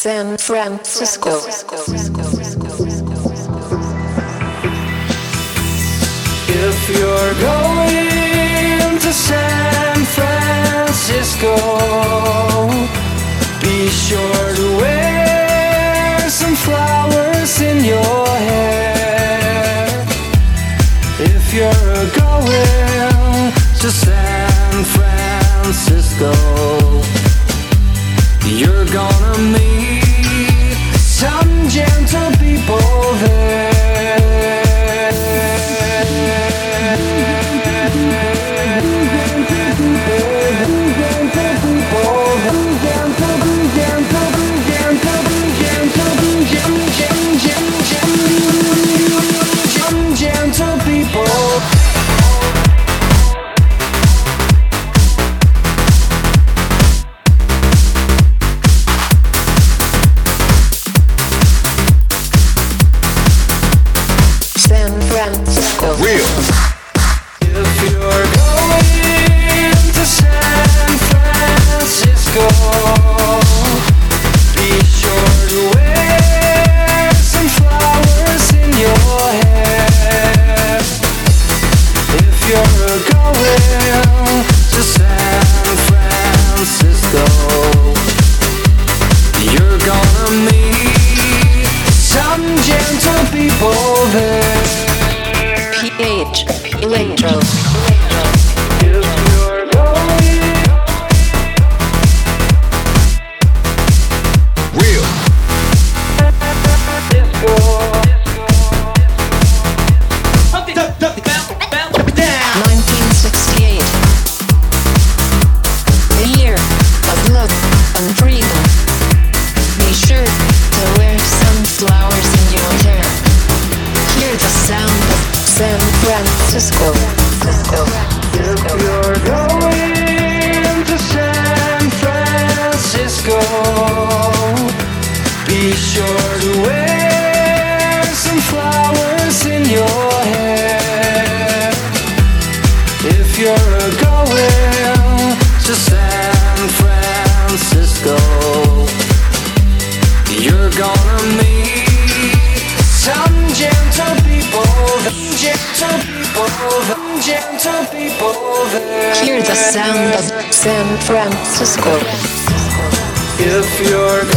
San Francisco. If you're going to San Francisco, be sure to wear some flowers in your hair. If you're going to San Francisco, you're gonna meet some gentle people there. Gentle people. San Francisco. Real. If you're going to San Francisco, be sure to wear some flowers in your hair. If you're going to San Francisco, you're gonna meet some gentle people there. PH Electro. If you're going real disco. 1968. The year of love and freedom. Be sure to wear some flowers in your hair. Hear the sound of San Francisco. If you're going to San Francisco, be sure to wear some flowers in your hair. If you're going to San Francisco, you're gonna meet some gentle people, gentle people there. Hear the sound of San Francisco. If you're